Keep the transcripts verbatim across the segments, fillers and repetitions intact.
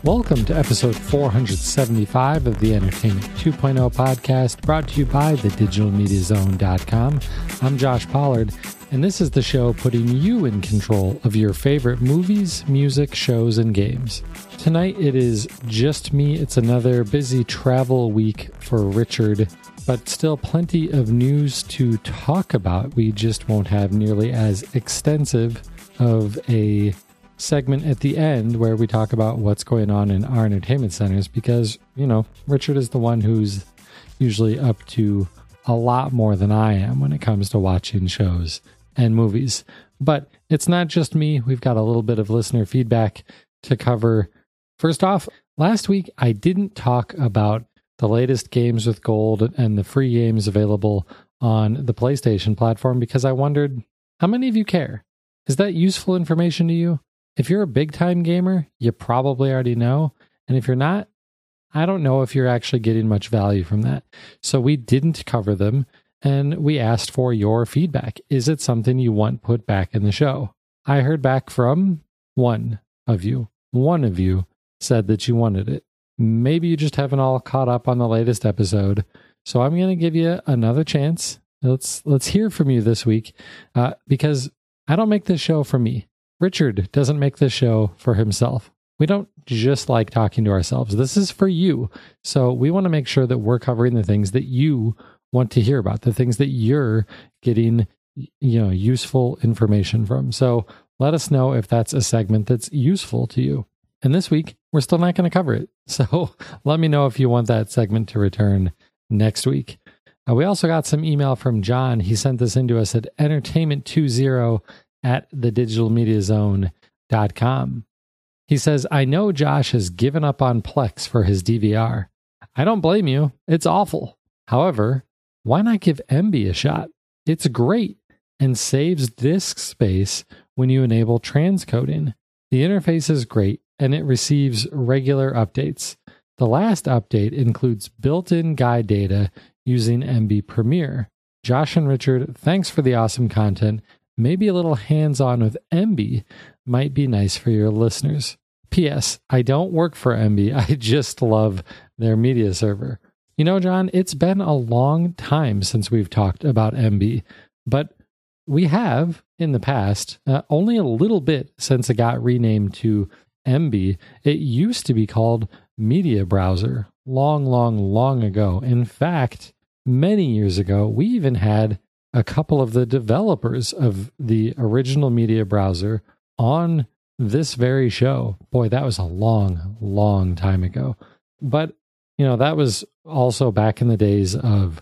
Welcome to episode four seventy-five of the Entertainment two point oh podcast, brought to you by the digital media zone dot com. I'm Josh Pollard, and this is the show putting you in control of your favorite movies, music, shows, and games. Tonight it is just me. It's another busy travel week for Richard, but still plenty of news to talk about. We just won't have nearly as extensive of a segment at the end where we talk about what's going on in our entertainment centers because, you know, Richard is the one who's usually up to a lot more than I am when it comes to watching shows and movies. But it's not just me. We've got a little bit of listener feedback to cover. First off, last week I didn't talk about the latest Games with Gold and the free games available on the PlayStation platform because I wondered, how many of you care? Is that useful information to you? If you're a big-time gamer, you probably already know. And if you're not, I don't know if you're actually getting much value from that. So we didn't cover them, and we asked for your feedback. Is it something you want put back in the show? I heard back from one of you. One of you said that you wanted it. Maybe you just haven't all caught up on the latest episode. So I'm going to give you another chance. Let's let's hear from you this week, uh, because I don't make this show for me. Richard doesn't make this show for himself. We don't just like talking to ourselves. This is for you. So we want to make sure that we're covering the things that you want to hear about, the things that you're getting, you know, useful information from. So let us know if that's a segment that's useful to you. And this week, we're still not going to cover it. So let me know if you want that segment to return next week. Uh, we also got some email from John. He sent this into us at entertainment twenty at the digital media zone dot com. He says, I know Josh has given up on Plex for his D V R. I don't blame you. It's awful. However, why not give M B a shot? It's great and saves disk space when you enable transcoding. The interface is great and it receives regular updates. The last update includes built-in guide data using M B Premiere. Josh and Richard, thanks for the awesome content. Maybe a little hands-on with M B might be nice for your listeners. P S. I don't work for M B. I just love their media server. You know, John, it's been a long time since we've talked about M B, but we have in the past, uh, only a little bit since it got renamed to M B. It used to be called Media Browser long, long, long ago. In fact, many years ago, we even had a couple of the developers of the original media browser on this very show. Boy, that was a long, long time ago. But, you know, that was also back in the days of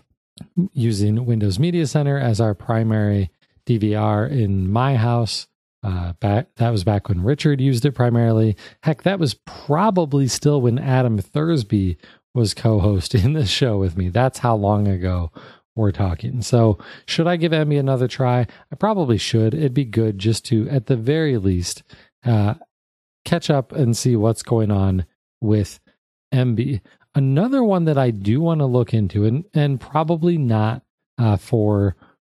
using Windows Media Center as our primary D V R in my house. Uh, back that was back when Richard used it primarily. Heck, that was probably still when Adam Thursby was co-hosting this show with me. That's how long ago we're talking. So should I give M B another try? I probably should. It'd be good just to, at the very least, uh, catch up and see what's going on with M B. Another one that I do want to look into, and, and probably not uh, for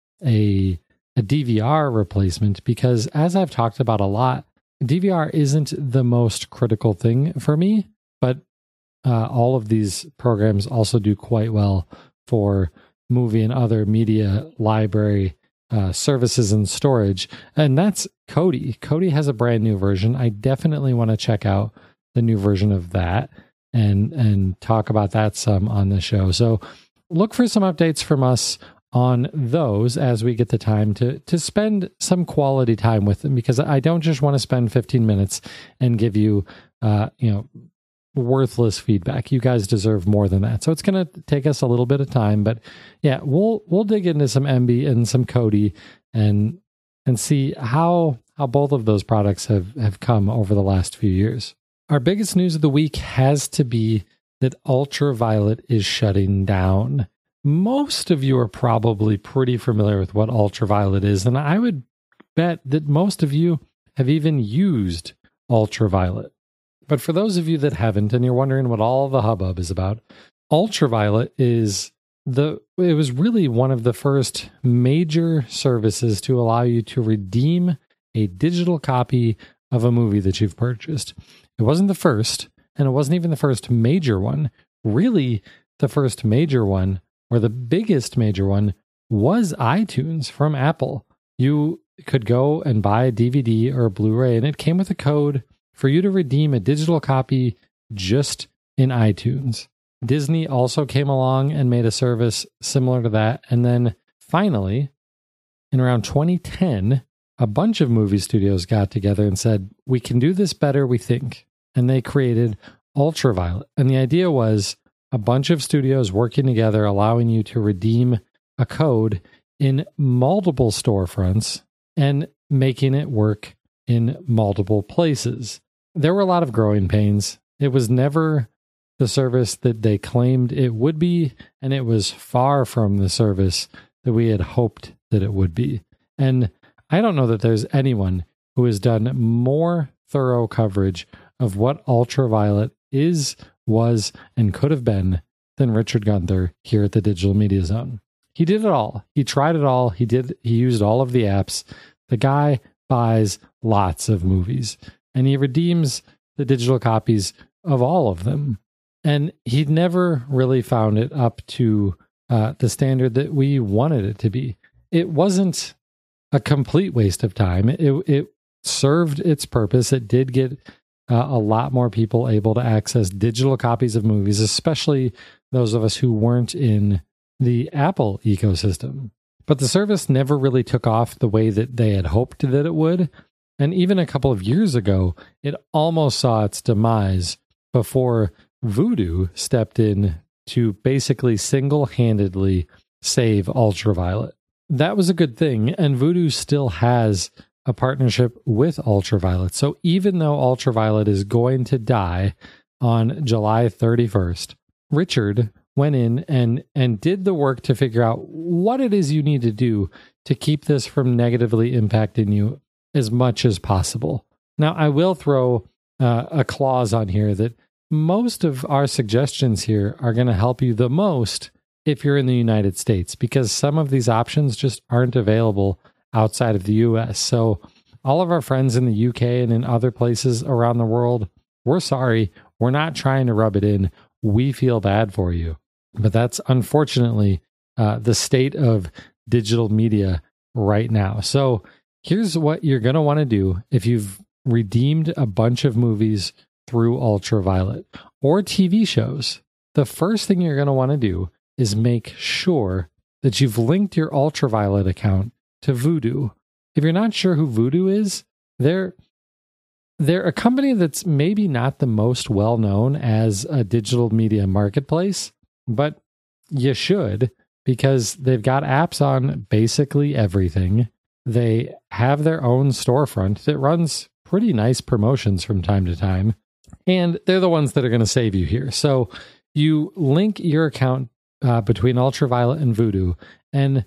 a, a D V R replacement, because as I've talked about a lot, D V R isn't the most critical thing for me, but uh, all of these programs also do quite well for movie and other media library uh, services and storage. And that's Kodi. Kodi has a brand new version. I definitely want to check out the new version of that and, and talk about that some on the show. So look for some updates from us on those as we get the time to, to spend some quality time with them, because I don't just want to spend fifteen minutes and give you, uh, you know, worthless feedback. You guys deserve more than that. So it's going to take us a little bit of time, but yeah, we'll we'll dig into some M B and some Kodi and and see how how both of those products have have come over the last few years. Our biggest news of the week has to be that Ultraviolet is shutting down. Most of you are probably pretty familiar with what Ultraviolet is, and I would bet that most of you have even used Ultraviolet. But for those of you that haven't, and you're wondering what all the hubbub is about, Ultraviolet is the it was really one of the first major services to allow you to redeem a digital copy of a movie that you've purchased. It wasn't the first, And it wasn't even the first major one. Really, the first major one, or the biggest major one, was iTunes from Apple. You could go and buy a D V D or a Blu-ray, and it came with a code for you to redeem a digital copy just in iTunes. Disney also came along and made a service similar to that. And then finally, in around twenty ten, a bunch of movie studios got together and said, we can do this better, we think. And they created Ultraviolet. And the idea was a bunch of studios working together, allowing you to redeem a code in multiple storefronts and making it work in multiple places. There were a lot of growing pains. It was never the service that they claimed it would be, and it was far from the service that we had hoped that it would be. And I don't know that there's anyone who has done more thorough coverage of what Ultraviolet is, was, and could have been than Richard Gunther here at the Digital Media Zone. He did it all. He tried it all. He did. He used all of the apps. The guy buys lots of movies, and he redeems the digital copies of all of them. And he never really found it up to uh, the standard that we wanted it to be. It wasn't a complete waste of time. It, it served its purpose. It did get uh, a lot more people able to access digital copies of movies, especially those of us who weren't in the Apple ecosystem. But the service never really took off the way that they had hoped that it would. And even a couple of years ago, it almost saw its demise before Vudu stepped in to basically single-handedly save Ultraviolet. That was a good thing, and Vudu still has a partnership with Ultraviolet. So even though Ultraviolet is going to die on July thirty-first, Richard went in and and did the work to figure out what it is you need to do to keep this from negatively impacting you as much as possible. Now, I will throw uh, a clause on here that most of our suggestions here are going to help you the most if you're in the United States, because some of these options just aren't available outside of the U S. So all of our friends in the U K and in other places around the world, we're sorry. We're not trying to rub it in. We feel bad for you. But that's unfortunately uh, the state of digital media right now. So here's what you're going to want to do if you've redeemed a bunch of movies through Ultraviolet or T V shows. The first thing you're going to want to do is make sure that you've linked your Ultraviolet account to Vudu. If you're not sure who Vudu is, they're they're a company that's maybe not the most well known as a digital media marketplace, but you should, because they've got apps on basically everything. They have their own storefront that runs pretty nice promotions from time to time, and they're the ones that are going to save you here. So you link your account uh, between Ultraviolet and Vudu, and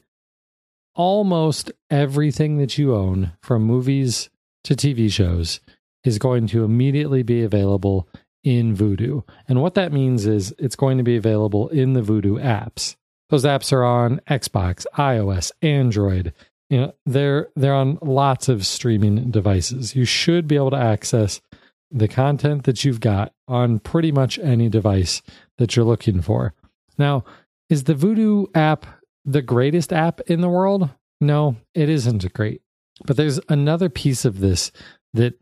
almost everything that you own, from movies to T V shows, is going to immediately be available in Vudu. And what that means is it's going to be available in the Vudu apps. Those apps are on Xbox, iOS, Android. You know, they're they're on lots of streaming devices. You should be able to access the content that you've got on pretty much any device that you're looking for. Now, is the Vudu app the greatest app in the world? No, it isn't great. But there's another piece of this that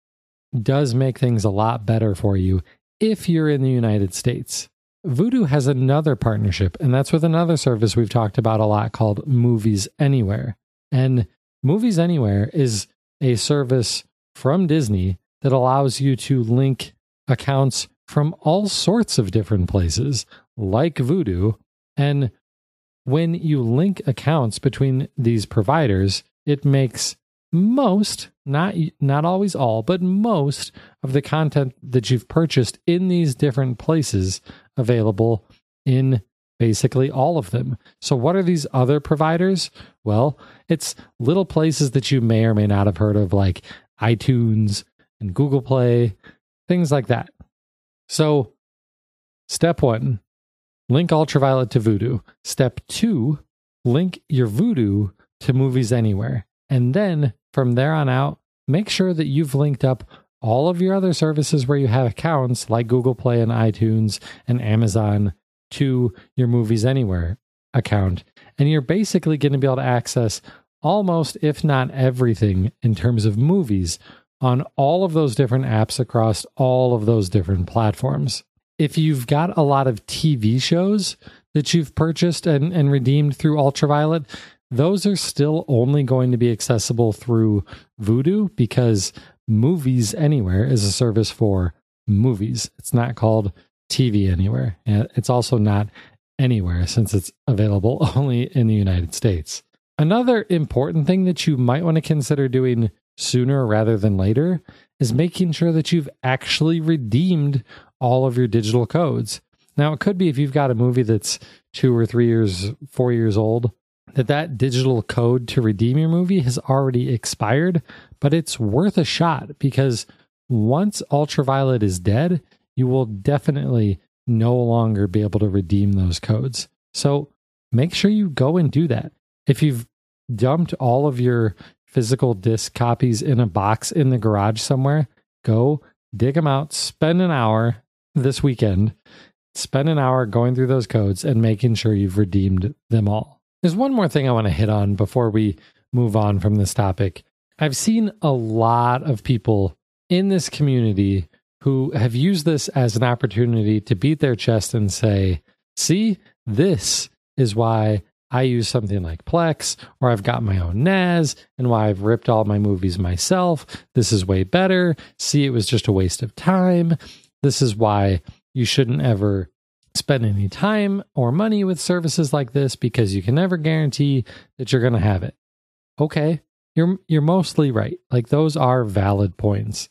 does make things a lot better for you if you're in the United States. Vudu has another partnership, and that's with another service we've talked about a lot called Movies Anywhere. And Movies Anywhere is a service from Disney that allows you to link accounts from all sorts of different places, like Vudu. And when you link accounts between these providers, it makes most, not not always all, but most of the content that you've purchased in these different places available in basically all of them. So what are these other providers? Well, it's little places that you may or may not have heard of, like iTunes and Google Play, things like that. So step one, link Ultraviolet to Vudu. Step two, link your Vudu to Movies Anywhere. And then from there on out, make sure that you've linked up all of your other services where you have accounts like Google Play and iTunes and Amazon to your Movies Anywhere account. And you're basically going to be able to access almost, if not everything, in terms of movies on all of those different apps across all of those different platforms. If you've got a lot of T V shows that you've purchased and, and redeemed through Ultraviolet, those are still only going to be accessible through Vudu, because Movies Anywhere is a service for movies. It's not called T V Anywhere. It's also not anywhere, since it's available only in the United States. Another important thing that you might want to consider doing sooner rather than later is making sure that you've actually redeemed all of your digital codes. Now, it could be if you've got a movie that's two or three years, four years old, that that digital code to redeem your movie has already expired, but it's worth a shot, because once Ultraviolet is dead, you will definitely no longer be able to redeem those codes. So make sure you go and do that. If you've dumped all of your physical disc copies in a box in the garage somewhere, go dig them out, spend an hour this weekend, spend an hour going through those codes and making sure you've redeemed them all. There's one more thing I want to hit on before we move on from this topic. I've seen a lot of people in this community who have used this as an opportunity to beat their chest and say, see, this is why I use something like Plex, or I've got my own N A S, and why I've ripped all my movies myself. This is way better. See, it was just a waste of time. This is why you shouldn't ever spend any time or money with services like this, because you can never guarantee that you're going to have it. Okay, you're you're mostly right. Like, those are valid points,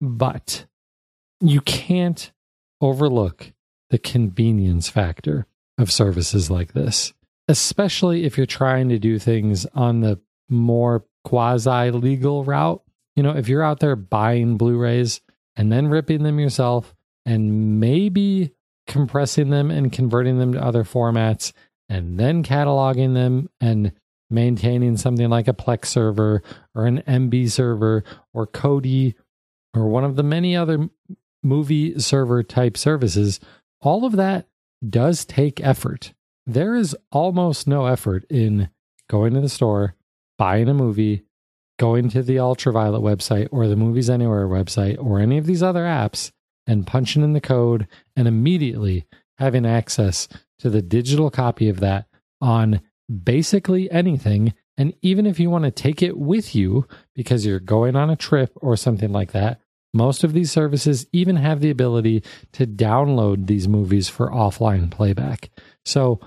but you can't overlook the convenience factor of services like this, especially if you're trying to do things on the more quasi-legal route. You know, if you're out there buying Blu-rays and then ripping them yourself and maybe compressing them and converting them to other formats and then cataloging them and maintaining something like a Plex server or an M B server or Kodi or one of the many other movie server type services, all of that does take effort. There is almost no effort in going to the store, buying a movie, going to the Ultraviolet website or the Movies Anywhere website or any of these other apps and punching in the code and immediately having access to the digital copy of that on basically anything. And even if you want to take it with you because you're going on a trip or something like that, most of these services even have the ability to download these movies for offline playback. So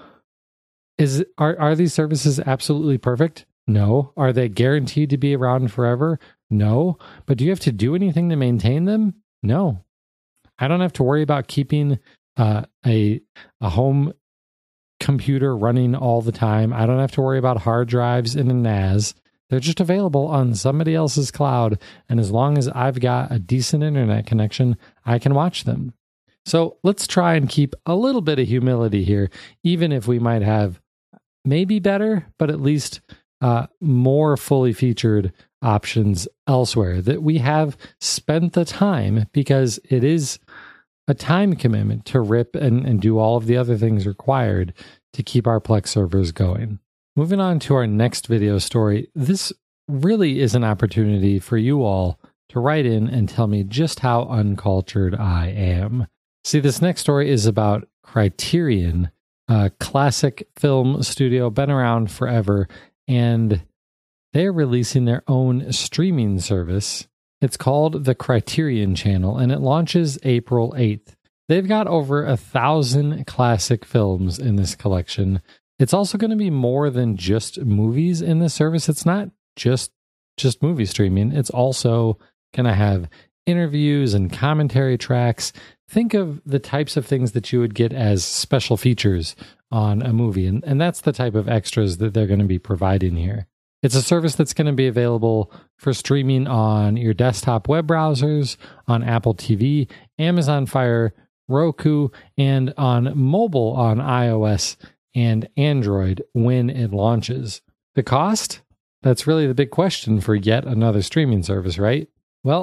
is are, are these services absolutely perfect? No. Are they guaranteed to be around forever? No. But do you have to do anything to maintain them? No. I don't have to worry about keeping uh, a a home computer running all the time. I don't have to worry about hard drives in a N A S. They're just available on somebody else's cloud. And as long as I've got a decent internet connection, I can watch them. So let's try and keep a little bit of humility here, even if we might have maybe better, but at least uh, more fully featured options elsewhere, that we have spent the time, because it is a time commitment to rip and, and do all of the other things required to keep our Plex servers going. Moving on to our next video story, this really is an opportunity for you all to write in and tell me just how uncultured I am. See, this next story is about Criterion, a classic film studio, been around forever, and they're releasing their own streaming service. It's called the Criterion Channel, and it launches April eighth. They've got over a thousand classic films in this collection. It's also going to be more than just movies in this service. It's not just just movie streaming. It's also going to have interviews and commentary tracks. Think of the types of things that you would get as special features on a movie. And, and that's the type of extras that they're going to be providing here. It's a service that's going to be available for streaming on your desktop web browsers, on Apple T V, Amazon Fire, Roku, and on mobile on iOS and Android when it launches. The cost? That's really the big question for yet another streaming service, right? Well,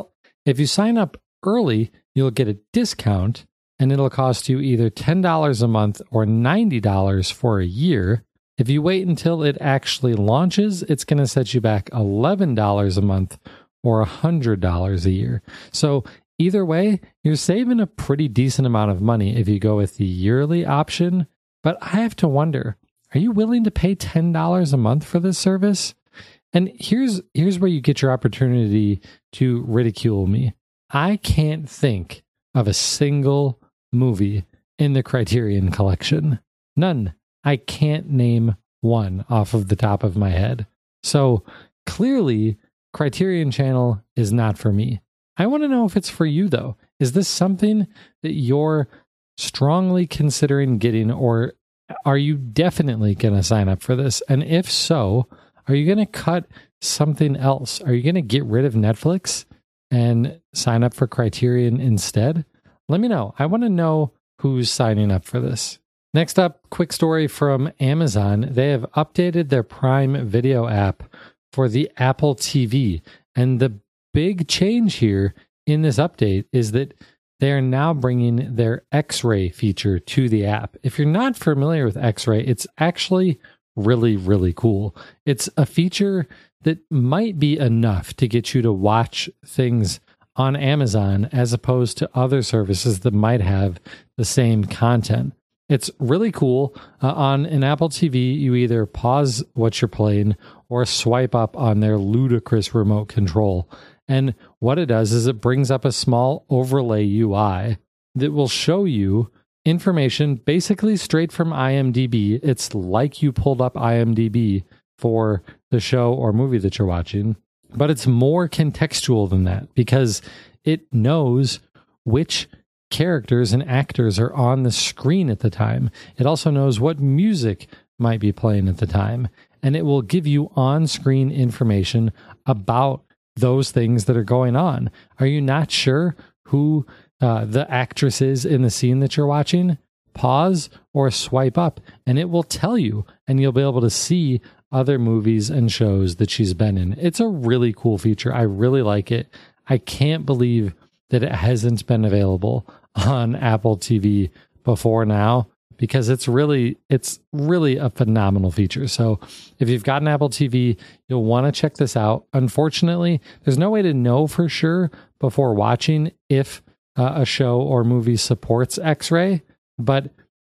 If you sign up early, you'll get a discount, and it'll cost you either ten dollars a month or ninety dollars for a year. If you wait until it actually launches, it's going to set you back eleven dollars a month or one hundred dollars a year. So either way, you're saving a pretty decent amount of money if you go with the yearly option. But I have to wonder, are you willing to pay ten dollars a month for this service? And here's here's where you get your opportunity to ridicule me. I can't think of a single movie in the Criterion Collection. None. I can't name one off of the top of my head. So clearly, Criterion Channel is not for me. I want to know if it's for you, though. Is this something that you're strongly considering getting, or are you definitely going to sign up for this? And if so, are you going to cut something else? Are you going to get rid of Netflix and sign up for Criterion instead? Let me know. I want to know who's signing up for this. Next up, quick story from Amazon. They have updated their Prime Video app for the Apple T V. And the big change here in this update is that they are now bringing their X-ray feature to the app. If you're not familiar with X-ray, it's actually really, really cool. It's a feature that might be enough to get you to watch things on Amazon as opposed to other services that might have the same content. It's really cool. Uh, on an Apple T V, you either pause what you're playing or swipe up on their ludicrous remote control. And what it does is it brings up a small overlay U I that will show you information basically straight from IMDb. It's like you pulled up IMDb for the show or movie that you're watching, but it's more contextual than that because it knows which characters and actors are on the screen at the time. It also knows what music might be playing at the time, and it will give you on-screen information about those things that are going on. Are you not sure who uh, the actress is in the scene that you're watching? Pause or swipe up, and it will tell you, and you'll be able to see other movies and shows that she's been in. It's a really cool feature. I really like it. I can't believe that it hasn't been available on Apple T V before now, because it's really it's really a phenomenal feature. So if you've got an Apple T V, you'll want to check this out. Unfortunately, there's no way to know for sure before watching if uh, a show or movie supports X-ray, but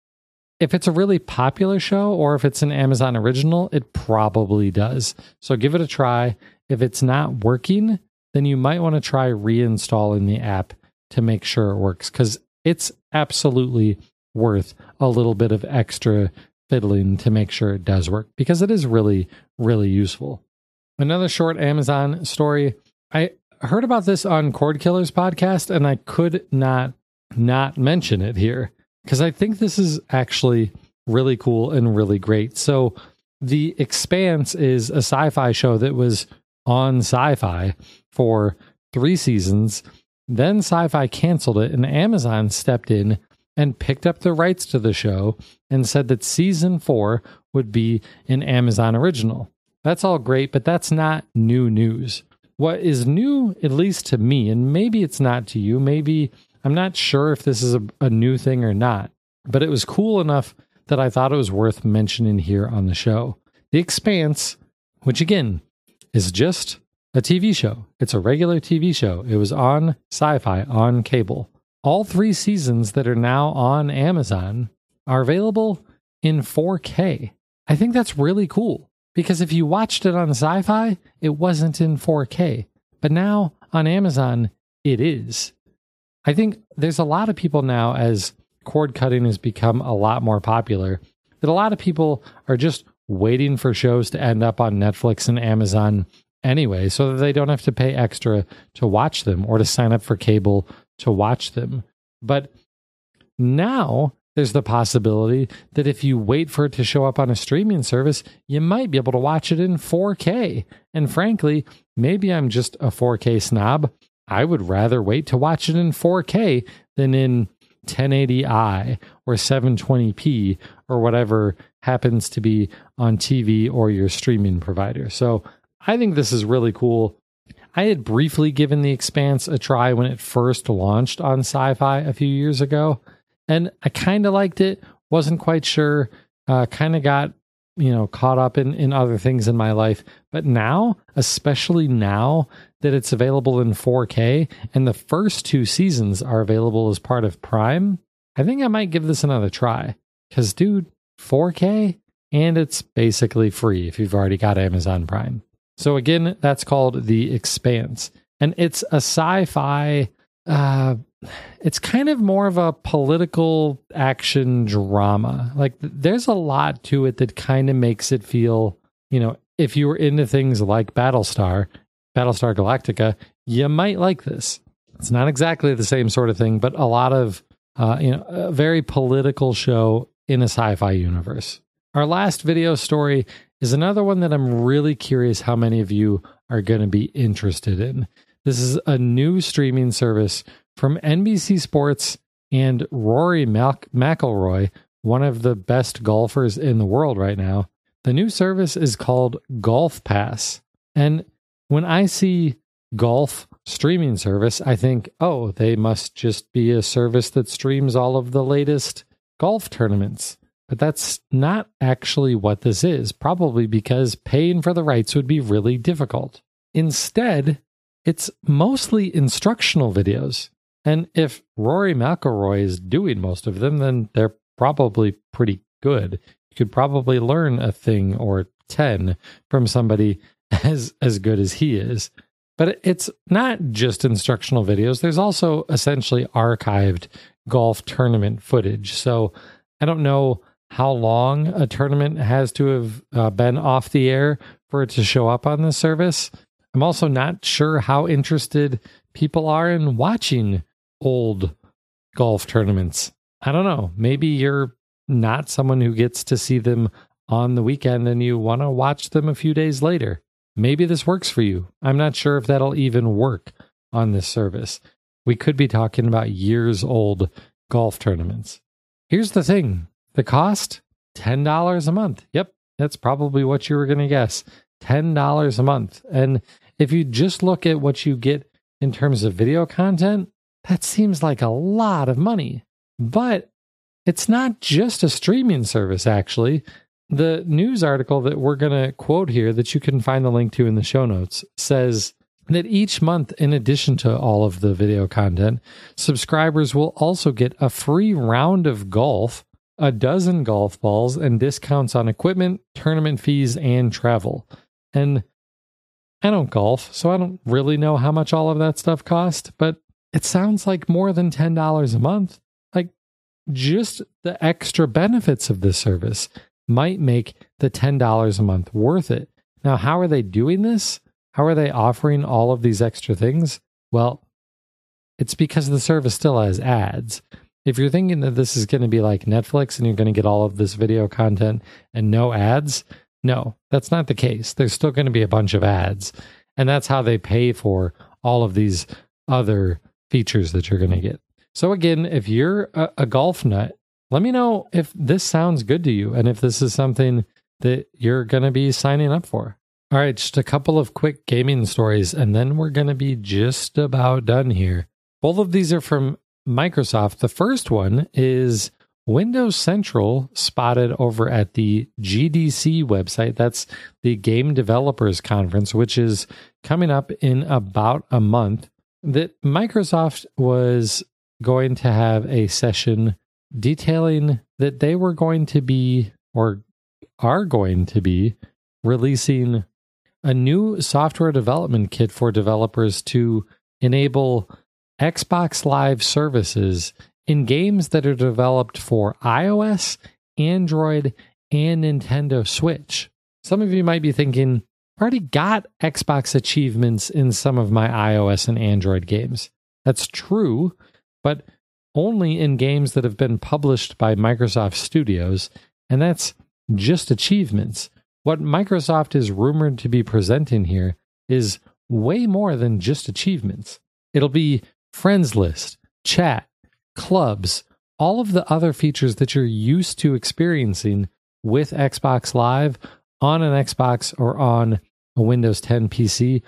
if it's a really popular show or if it's an Amazon original, it probably does. So give it a try. If it's not working, then you might want to try reinstalling the app to make sure it works, because it's absolutely worth a little bit of extra fiddling to make sure it does work, because it is really, really useful. Another short Amazon story. I heard about this on Cord Killers podcast, and I could not not mention it here, because I think this is actually really cool and really great. So The Expanse is a sci-fi show that was on Sci-Fi for three seasons. Then Sci-Fi canceled it, and Amazon stepped in and picked up the rights to the show and said that season four would be an Amazon original. That's all great, but that's not new news. What is new, at least to me, and maybe it's not to you, maybe I'm not sure if this is a, a new thing or not, but it was cool enough that I thought it was worth mentioning here on the show. The Expanse, which again is just a T V show. It's a regular T V show. It was on Sci-Fi, on cable. All three seasons that are now on Amazon are available in four K. I think that's really cool, because if you watched it on Sci-Fi, it wasn't in four K. But now on Amazon, it is. I think there's a lot of people now, as cord cutting has become a lot more popular, that a lot of people are just waiting for shows to end up on Netflix and Amazon anyway, so that they don't have to pay extra to watch them or to sign up for cable to watch them. But now there's the possibility that if you wait for it to show up on a streaming service, you might be able to watch it in four K. And frankly, maybe I'm just a four K snob. I would rather wait to watch it in four K than in ten eighty i or seven twenty p or whatever happens to be on T V or your streaming provider. So I think this is really cool. I had briefly given The Expanse a try when it first launched on Sci-Fi a few years ago, and I kind of liked it. Wasn't quite sure. Uh, kind of got, you know, caught up in, in other things in my life. But now, especially now that it's available in four K and the first two seasons are available as part of Prime, I think I might give this another try. Because, dude, four K, and it's basically free if you've already got Amazon Prime. So again, that's called The Expanse. And it's a sci-fi, uh, it's kind of more of a political action drama. Like, there's a lot to it that kind of makes it feel, you know, if you were into things like Battlestar, Battlestar Galactica, you might like this. It's not exactly the same sort of thing, but a lot of, uh, you know, a very political show in a sci-fi universe. Our last video story is another one that I'm really curious how many of you are going to be interested in. This is a new streaming service from N B C Sports and Rory Mac- McIlroy, one of the best golfers in the world right now. The new service is called Golf Pass. And when I see golf streaming service, I think, oh, they must just be a service that streams all of the latest golf tournaments. But that's not actually what this is, probably because paying for the rights would be really difficult. Instead, it's mostly instructional videos. And if Rory McIlroy is doing most of them, then they're probably pretty good. You could probably learn a thing or ten from somebody as, as good as he is. But it's not just instructional videos. There's also essentially archived golf tournament footage. So I don't know how long a tournament has to have uh, been off the air for it to show up on this service. I'm also not sure how interested people are in watching old golf tournaments. I don't know. Maybe you're not someone who gets to see them on the weekend and you want to watch them a few days later. Maybe this works for you. I'm not sure if that'll even work on this service. We could be talking about years old golf tournaments. Here's the thing. The cost, ten dollars a month. Yep, that's probably what you were going to guess. ten dollars a month. And if you just look at what you get in terms of video content, that seems like a lot of money. But it's not just a streaming service, actually. The news article that we're going to quote here, that you can find the link to in the show notes, says that each month, in addition to all of the video content, subscribers will also get a free round of golf, a dozen golf balls, and discounts on equipment, tournament fees, and travel. And I don't golf, so I don't really know how much all of that stuff cost, but it sounds like more than ten dollars a month. Like, just the extra benefits of this service might make the ten dollars a month worth it. Now, how are they doing this? How are they offering all of these extra things? Well, it's because the service still has ads. If you're thinking that this is going to be like Netflix and you're going to get all of this video content and no ads, no, that's not the case. There's still going to be a bunch of ads. And that's how they pay for all of these other features that you're going to get. So again, if you're a, a golf nut, let me know if this sounds good to you and if this is something that you're going to be signing up for. All right, just a couple of quick gaming stories, and then we're going to be just about done here. Both of these are from Microsoft. The first one is Windows Central spotted over at the G D C website. That's the Game Developers Conference, which is coming up in about a month. That Microsoft was going to have a session detailing that they were going to be, or are going to be, releasing a new software development kit for developers to enable Xbox Live services in games that are developed for iOS, Android, and Nintendo Switch. Some of you might be thinking, I already got Xbox achievements in some of my iOS and Android games. That's true, but only in games that have been published by Microsoft Studios, and that's just achievements. What Microsoft is rumored to be presenting here is way more than just achievements. It'll be friends list, chat, clubs, all of the other features that you're used to experiencing with Xbox Live on an Xbox or on a Windows ten P C.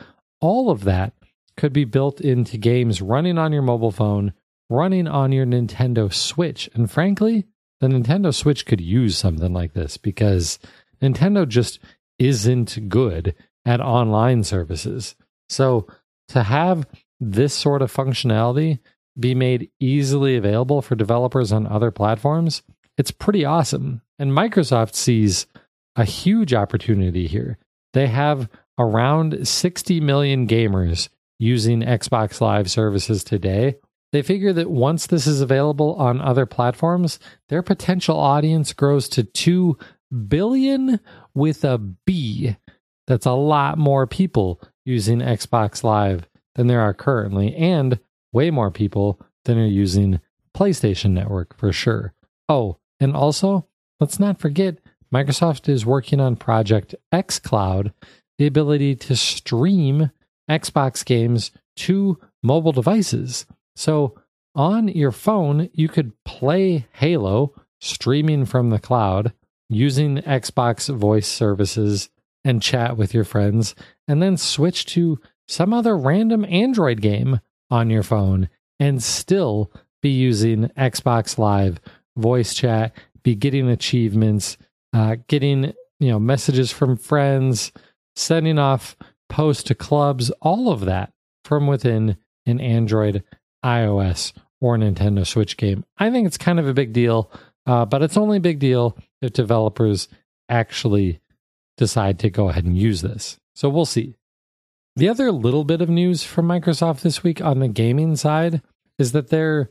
all of that could be built into games running on your mobile phone, running on your Nintendo Switch. And frankly, the Nintendo Switch could use something like this because Nintendo just isn't good at online services. So to have this sort of functionality be made easily available for developers on other platforms, it's pretty awesome. And Microsoft sees a huge opportunity here. They have around sixty million gamers using Xbox Live services today. They figure that once this is available on other platforms, their potential audience grows to two billion with a B. That's a lot more people using Xbox Live than there are currently, and way more people than are using PlayStation Network for sure. Oh, and also, let's not forget, Microsoft is working on Project xCloud, the ability to stream Xbox games to mobile devices. So on your phone, you could play Halo streaming from the cloud using Xbox voice services and chat with your friends, and then switch to some other random Android game on your phone and still be using Xbox Live voice chat, be getting achievements, uh, getting you know messages from friends, sending off posts to clubs, all of that from within an Android, iOS, or Nintendo Switch game. I think it's kind of a big deal, uh, but it's only a big deal if developers actually decide to go ahead and use this. So we'll see. The other little bit of news from Microsoft this week on the gaming side is that they're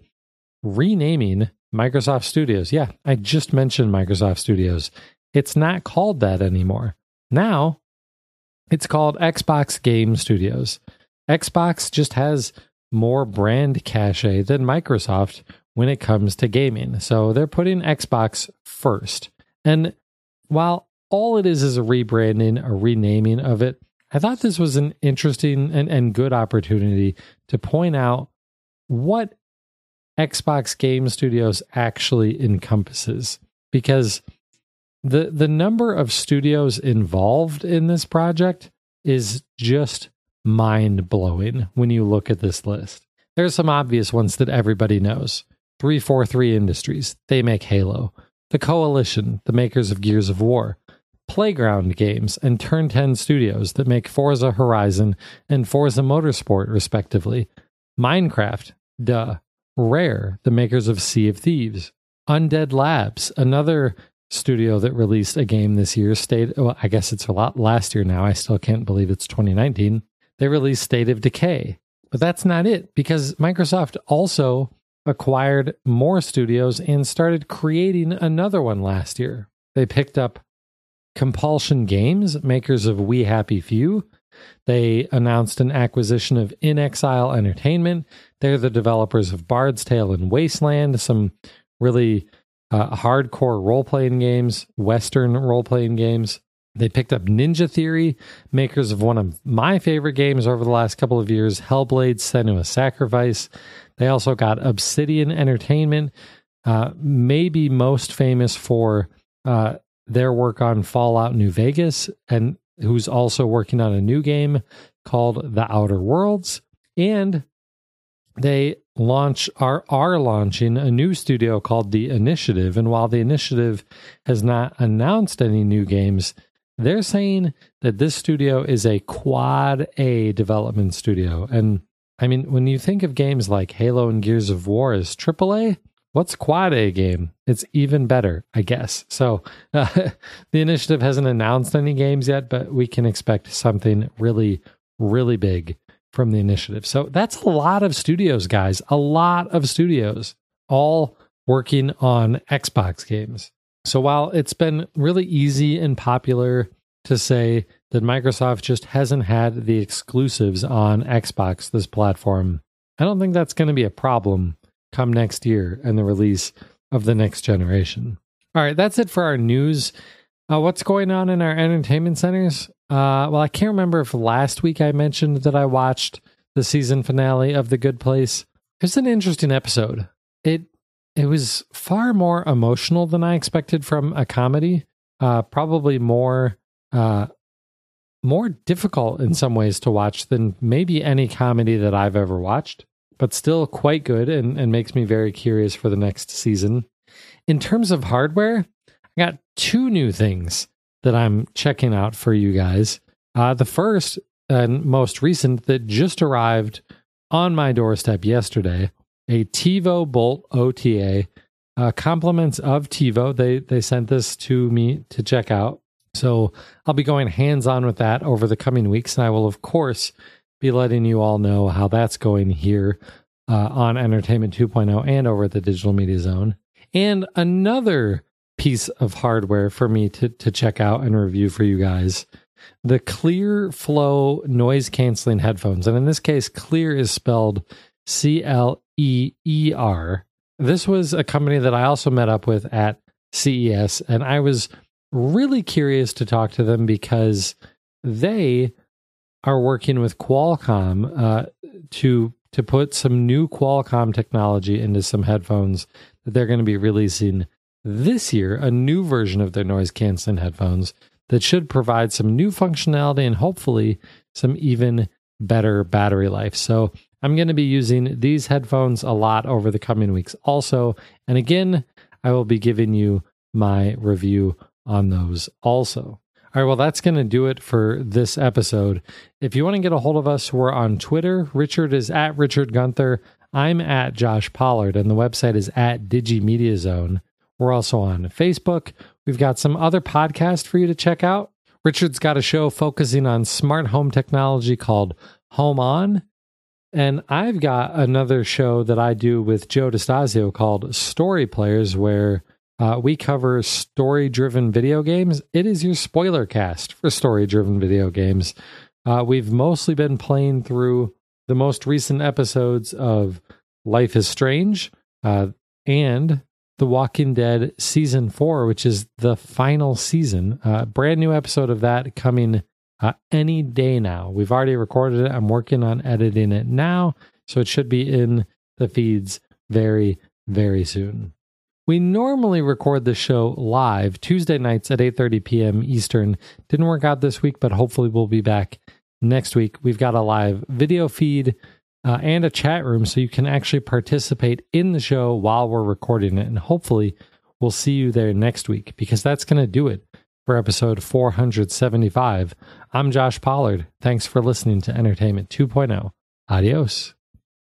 renaming Microsoft Studios. Yeah, I just mentioned Microsoft Studios. It's not called that anymore. Now, it's called Xbox Game Studios. Xbox just has more brand cachet than Microsoft when it comes to gaming. So they're putting Xbox first. And while all it is is a rebranding, a renaming of it, I thought this was an interesting and, and good opportunity to point out what Xbox Game Studios actually encompasses. Because the the number of studios involved in this project is just mind-blowing when you look at this list. There's some obvious ones that everybody knows. three forty-three Industries, they make Halo. The Coalition, the makers of Gears of War. Playground Games and Turn ten Studios that make Forza Horizon and Forza Motorsport, respectively. Minecraft, duh. Rare, the makers of Sea of Thieves. Undead Labs, another studio that released a game this year. State, well, I guess it's a lot last year now. I still can't believe it's twenty nineteen. They released State of Decay. But that's not it, because Microsoft also acquired more studios and started creating another one last year. They picked up Compulsion Games, makers of We Happy Few. They announced an acquisition of In Exile Entertainment. They're the developers of Bard's Tale and Wasteland, some really uh, hardcore role-playing games, Western role-playing games. They picked up Ninja Theory, makers of one of my favorite games over the last couple of years, Hellblade: Senua's Sacrifice. They also got Obsidian Entertainment, uh, maybe most famous for uh, their work on Fallout New Vegas, and who's also working on a new game called The Outer Worlds. And they launch are are launching a new studio called The Initiative. And while The Initiative has not announced any new games, they're saying that this studio is a quad A development studio. And I mean, when you think of games like Halo and Gears of War as triple A, what's quad A game? It's even better, I guess. So uh, The Initiative hasn't announced any games yet, but we can expect something really, really big from The Initiative. So that's a lot of studios, guys. A lot of studios, all working on Xbox games. So while it's been really easy and popular to say that Microsoft just hasn't had the exclusives on Xbox, this platform, I don't think that's going to be a problem come next year and the release of the next generation. All right, that's it for our news. Uh, what's going on in our entertainment centers? Uh, well, I can't remember if last week I mentioned that I watched the season finale of The Good Place. It was an interesting episode. It it was far more emotional than I expected from a comedy. Uh, probably more uh, more difficult in some ways to watch than maybe any comedy that I've ever watched, but still quite good and, and makes me very curious for the next season. In terms of hardware, I got two new things that I'm checking out for you guys. Uh, the first and most recent that just arrived on my doorstep yesterday, a TiVo Bolt O T A. Uh, compliments of TiVo. They they sent this to me to check out. So I'll be going hands-on with that over the coming weeks, and I will, of course, be letting you all know how that's going here uh, on Entertainment two point oh and over at the Digital Media Zone. And another piece of hardware for me to, to check out and review for you guys, the Clear Flow noise-canceling headphones. And in this case, Clear is spelled C L E E R. This was a company that I also met up with at C E S, and I was really curious to talk to them because they are working with Qualcomm uh, to to put some new Qualcomm technology into some headphones that they're going to be releasing this year, a new version of their noise-canceling headphones that should provide some new functionality and hopefully some even better battery life. So I'm going to be using these headphones a lot over the coming weeks also. And again, I will be giving you my review on those also. All right, well, that's going to do it for this episode. If you want to get a hold of us, we're on Twitter. Richard is at Richard Gunther. I'm at Josh Pollard, and the website is at DigiMediaZone. We're also on Facebook. We've got some other podcasts for you to check out. Richard's got a show focusing on smart home technology called Home On. And I've got another show that I do with Joe DeStasio called Story Players, where uh, we cover story-driven video games. It is your spoiler cast for story-driven video games. Uh, we've mostly been playing through the most recent episodes of Life is Strange uh, and The Walking Dead Season four, which is the final season. Uh, brand new episode of that coming Uh, any day now. We've already recorded it. I'm working on editing it now, so it should be in the feeds very, very soon. We normally record the show live Tuesday nights at eight thirty p.m. Eastern. Didn't work out this week, but hopefully we'll be back next week. We've got a live video feed uh, and a chat room, so you can actually participate in the show while we're recording it, and hopefully we'll see you there next week, because that's going to do it for episode four seventy-five. I'm Josh Pollard. Thanks for listening to Entertainment two point oh. Adios.